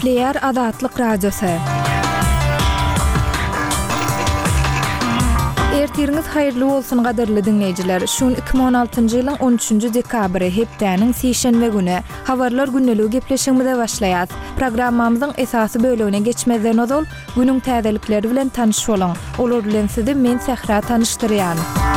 Nükleer Azatlyk Radiosu. Ertiriniz hayırlı bolsun gaderli dinleyijiler. Şun 2016-njy ýylyň 13-nji dekabry hepdäniň seşenbe güni habarlar günneligi gepleşigimizde başlaýar. Programmamyzyň esasy bölügine geçmezden ozal günüň täzelikleri bilen tanyş bolan. Olar bilen sizi men Sehra tanışdyrýan.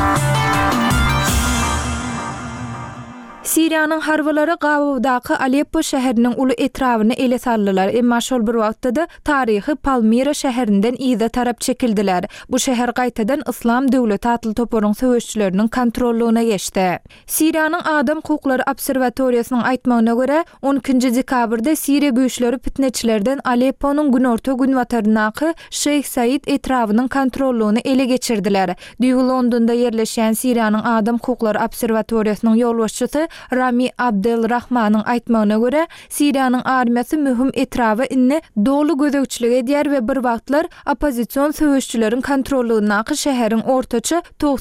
Siriýanyň harbalary Gawawdaky Aleppo şäheriniň uly etrawyny ele saldylar. Emma şol bir wagtda taryhy Palmira şäherinden ýyda tarap çekildiler. Bu şäher gaýtadan Islam döwleti atly toparyň söwüşçileriniň kontrollugyna geçdi. Siriýanyň Adam hukuklary obserwatoriýasynyň aýtmagyna görä, 12-nji dekabrda Siriýa güýçleri fitneçilerden Alepponyň günorta günwatarynaky Şeyh Said etrawynyň kontrollugyny ele geçirdiler. Düýü Londonda ýerleşýän Siriýanyň Adam hukuklary obserwatoriýasynyň ýolbaşçysy Rami Abdelrahmanyň aýtmagyna görä, Siriýanyň armiýasy mühim etrawy inni dolu gözegçilik edýär we bir wagtlar opposision söwüşçileriň kontrollugynaky şäheriň ortaça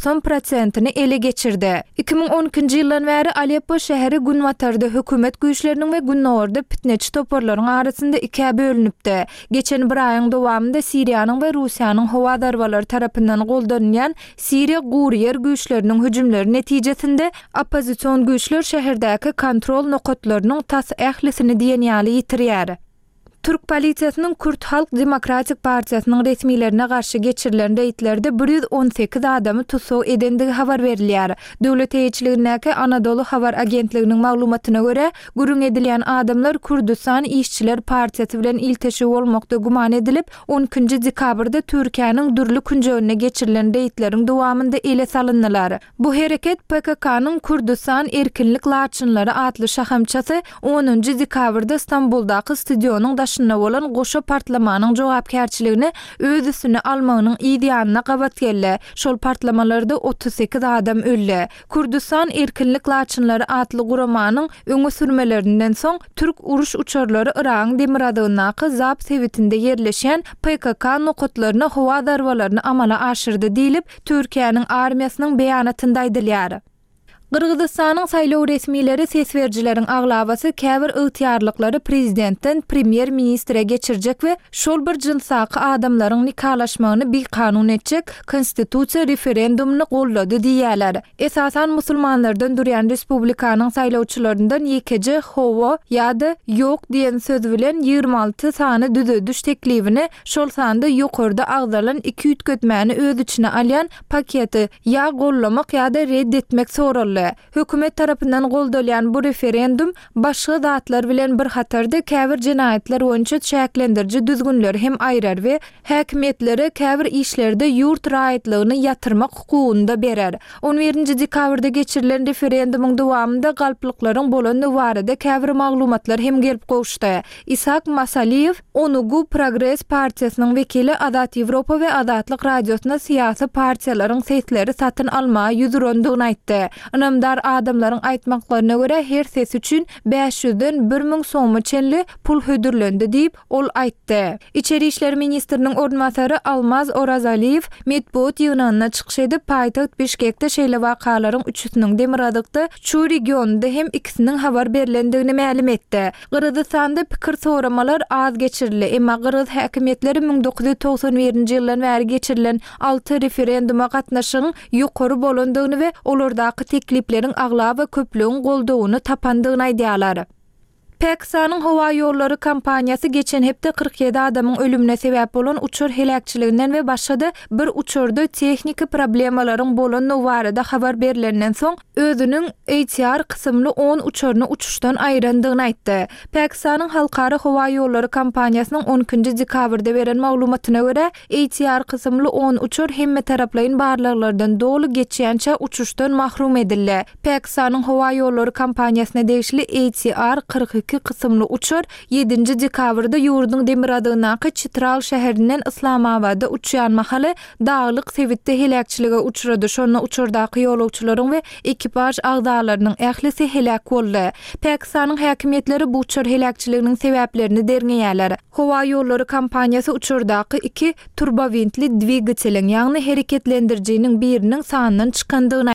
90%-ni ele geçirdi. 2012-nji ýyldan bäri Aleppo şäheri günwatarda hökümet güýçleriniň we günnäwerde fitneçi toparlaryň arasynda ikiä bölünipdi. Geçen bir aýyň dowamında Siriýanyň we Russiýanyň howa darbalary tarapyndan goldanýan Siriýa gurýer güýçleriniň hüjümleri netijesinde opposision güýçler şäherdäki kontrol nokatlarynyň tas ählisini diýenýäli ýitirýär. Türk polisiýasynyň Kürt Halk Demokratik Partiýasynyň resmilerine garşy geçirilen reýtlerde 118 adamy tutsaw edendigi habar berilýär. Döwlet eýçiligindäki Anadolu Habar Agentliginiň maglumatyna görä, gürüň edilýän adamlar Kürdistan İşçiler Partiýasy bilen ilteşik bolmakda guman edilip, 12-nji dekabrda Türkiýanyň dürli künjegine geçirilen reýtleriň dowamında ele salyndylar. Bu hereket PKK-nyň Kürdistan Erkinlik Laçynlary atly şahamçasy 10-njy dekabrda İstanbuldaky stadionuň bolan goşa partlamanyň jogapkärçiligini öz üstüne almagynyň ideýanyna gabat geldi. Şol partlamalarda 38 adam öldi. Kürdistan Erkinlik Laçynlary atly guramanyň öňe sürmelerinden soň Türk uruş uçarlary Iraň Demiradygynaky Zap sewitinde ýerleşýän PKK nokatlaryna howa darbalaryny amala aşyrdy diýilip, Türkiýanyň armiýasynyň beýanatynda aýdylýar. Qırgızistanyň saýlaw resmileri sesberjileriň aglabasy käbir ygtyarlykları prezidentden premier ministre geçirjek we şol bir jynsaky adamlaryň nikalaşmagyny bir kanun etjek konstitusiýa referendumyny gollady diýýärler. Esasan musulmanlardan durýan respublikanyň saýlawçylaryndan ýekeje howa ýa-da ýok diýen söz bilen 26 sany düzüdüş teklibini şol sanda ýokarda agdalan 2 ütgetmäni öz içine alýan paketi ýa gollamak ýa-da reddetmek soruldy. Hökümet tarapyndan goldalýan bu referendum başga zatlar bilen bir hatarda käbir jenaýetler boýunça çäklendirji düzgünleri hem aýrar we häkimetlere käbir işlerde ýurt raýatlygyny ýatyrmak hukugunda berer. 11-nji dekabrda geçirilen referendumyň dowamında galplyklaryň bolany barada käbir maglumatlar hem gelip gowuşdy. Ishak Masaliyev, Onugu Progress Partiýasynyň wekili Azat Ýewropa we Azatlyk Radiosyna siýasy partiýalaryň setleri satyn almagy ýüzürendigini aýtdy. Namdar adamlaryň aýtmaklaryna görä her ses üçin 500-den 1000 soňmy çenli pul hödürlendi diýip ol aýtdy. İçeri işler ministriniň ornmasary Almaz Orazaliyew medpuat ýygynyna çykyş edip paýtaxt Bişkekde şeýle wakalaryň üçüsiniň Demiradykda şu regionda hem ikisiniň habar berilendigini ma'lum etdi. Qırgızstanda pikir soramalar az geçirildi, emma Qırgız häkimetleri 1991-nji ýyldan bäri geçirilen 6 referenduma gatnaşygyň ýokary bolandygyny we olardaky tekliplerin aglaba köplüğün goldoğunu tapandygyny aýdýarlar. Pakistan'ın hava yolları kampanyası geçen hepde 47 adamın ölümüne sebep bolan uçur helakçiliginden ve başada bir uçurda texniki problemaların bolan barada habar berilenden soň özünün ATR kısımlı 10 uçurunu uçuşdan aýrandygyny aýtdy. Pakistan'ın halkara hava yolları kampanyasının 12-nji dekabrda beren maglumatyna görä, ATR kısımlı 10 uçur hemme taraplaryň barlyklardan dolu geçýänçe uçuşdan mahrum edildi. Pakistan'ın hava yolları kampanyasına degişli ATR 42 kısımlı uçur 7-nji dekabrda ýurduň Demiradygynaky Chitral şäherinden Islamabada uçýan mahaly daglyk sewitde helakçylyga uçrady. Şonu uçurdaky ýolagçylaryň we ekipaj agdalarynyň ählisi helak boldy. Pakistan'yň häkimetleri bu uçur helakçylygynyň sebäplerini derňeýärler. Howa ýolları kampanyasy uçurdaky 2 turbovintli dvigatelyň ýagny hereketlendirjiniň biriniň sanynyň çykandygyny